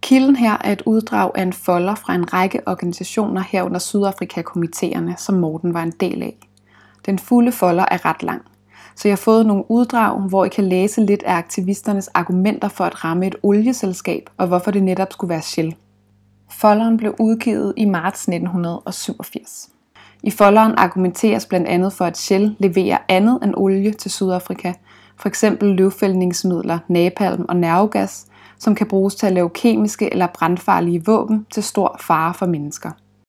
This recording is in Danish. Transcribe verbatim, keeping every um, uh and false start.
Kilden her er et uddrag af en folder fra en række organisationer herunder Sydafrika-komiteerne, som Morten var en del af. Den fulde folder er ret lang, så jeg har fået nogle uddrag, hvor I kan læse lidt af aktivisternes argumenter for at ramme et olieselskab, og hvorfor det netop skulle være Shell. Folderen blev udgivet i marts nitten syvogfirs. I folderen argumenteres blandt andet for, at Shell leverer andet end olie til Sydafrika, f.eks. løvfældningsmidler, napalm og nervegas, som kan bruges til at lave kemiske eller brandfarlige våben til stor fare for mennesker.